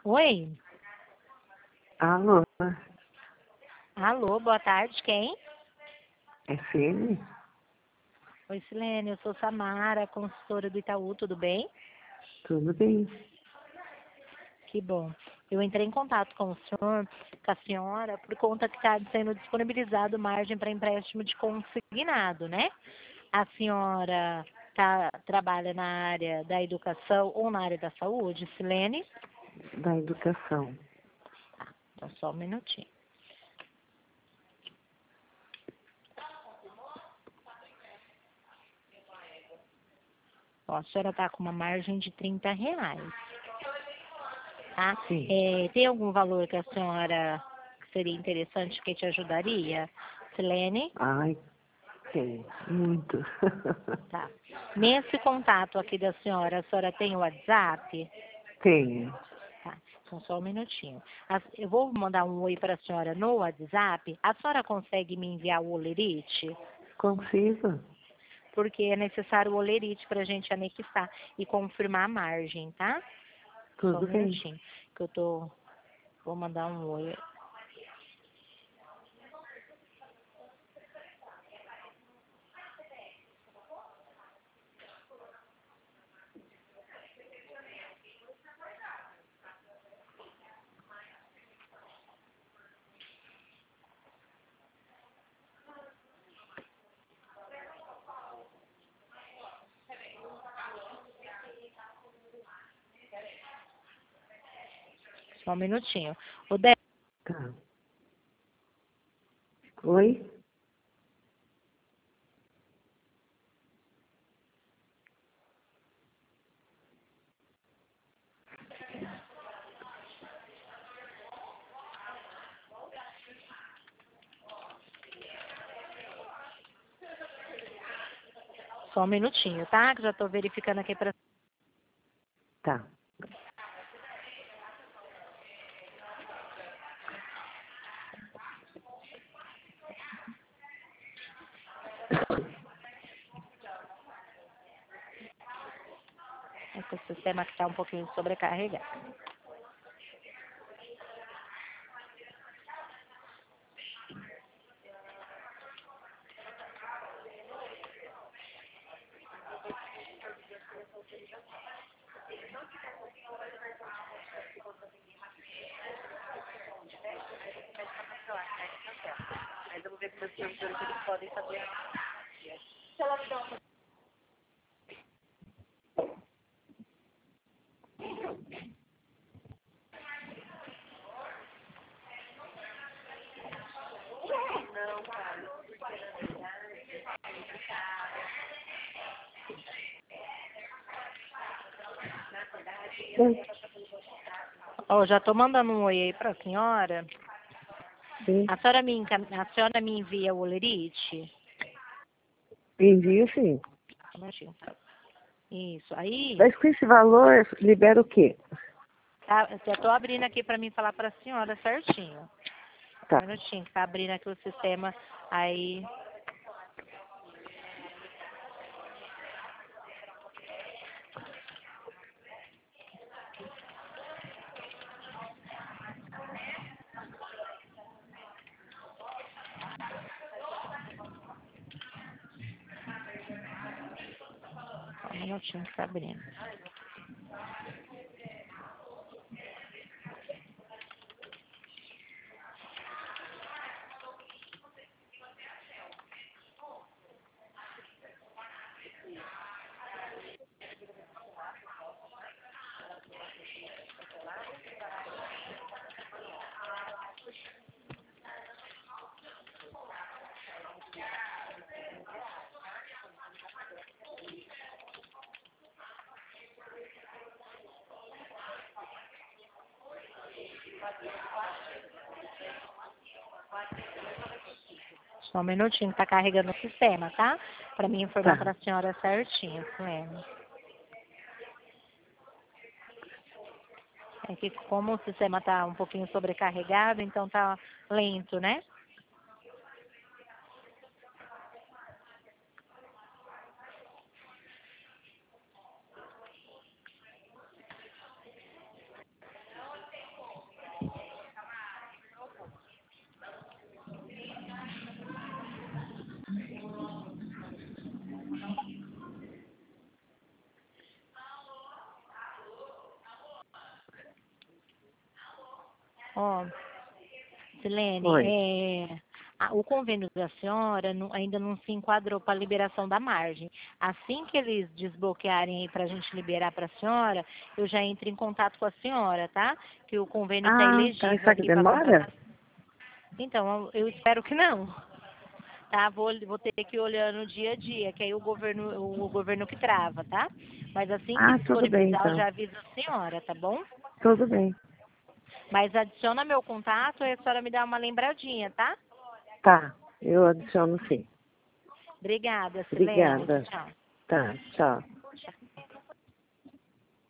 Oi? Alô, Alô, boa tarde, quem? é Cine? Oi, Silene, eu sou Samara, consultora do Itaú, tudo bem? Tudo bem? Que bom. Eu entrei em contato com o senhor, com a senhora, por conta que está sendo disponibilizado margem para empréstimo de consignado, né? A senhora trabalha na área da educação ou na área da saúde, Silene? Da educação. Tá, então só um minutinho. Ó, a senhora está com uma margem de R$ 30, tá? Sim. Tem algum valor que a senhora que seria interessante que te ajudaria, Silene? Ai, tem. Muito. Tá. Nesse contato aqui da senhora, a senhora tem o WhatsApp? Tenho. Tá, então só um minutinho. Eu vou mandar um oi para a senhora no WhatsApp. A senhora consegue me enviar o olerite? Consigo? Porque é necessário o olerite para a gente anexar e confirmar a margem, tá? Só um Tudo bem. minutinho, que vou mandar um oi. Só um minutinho. O Dé, Tá. Oi? só um minutinho, tá? Que já estou verificando aqui para. Tá. É que o sistema que está um pouquinho sobrecarregado. Mas eu vou ver com meus professores se eles podem fazer. Ó, já estou mandando um oi aí para a senhora. Sim. A senhora me envia o olerite? Envio, sim. Um minutinho. Isso. Aí, Mas com esse valor, libera o quê? eu estou abrindo aqui para mim falar para a senhora certinho. Tá. Um minutinho, que tá abrindo aqui o sistema. Aí, só um minutinho que tá abrindo. Só um minutinho que tá carregando o sistema, tá? Para mim informar Tá. para a senhora certinho, Suene. É que como o sistema tá um pouquinho sobrecarregado, então tá lento, né? Ó, Silene, Oi. o convênio da senhora ainda não se enquadrou para a liberação da margem. Assim que eles desbloquearem aí para a gente liberar para a senhora, eu já entro em contato com a senhora, tá? Que o convênio está Ah, tá. elegível Será que aqui para demora? contratar. Então, eu espero que não. Tá? Vou ter que ir olhando dia a dia, que aí o governo que trava, tá? Mas assim que Ah, tudo bem, disponibilizar, eu então. já aviso a senhora, tá bom? Tudo bem. Mas adiciona meu contato e a senhora me dá uma lembradinha, tá? Tá, eu adiciono sim. Obrigada, Silene. Obrigada. Tchau. Tá, tchau.